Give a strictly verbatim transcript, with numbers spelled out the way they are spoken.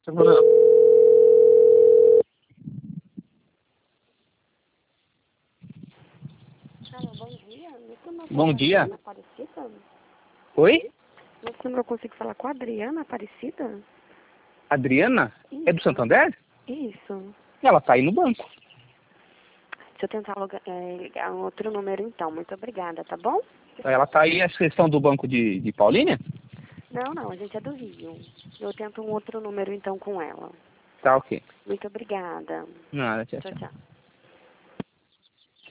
Tá mandando. Alô, bom dia. Nesse número eu Bom falo com a dia. Adriana Aparecida? Oi? Nesse número eu consigo falar com a Adriana Aparecida? Adriana? É do Isso. Santander? Isso. Ela tá aí no banco. Deixa eu tentar loga- é, ligar um outro número então. Muito obrigada, tá bom? Ela tá aí, essa questão do banco de, de Paulínia? Não, não, a gente é do Rio. Eu tento um outro número então com ela. Tá ok. Muito obrigada. Nada, tchau, Tchau, tchau. tchau.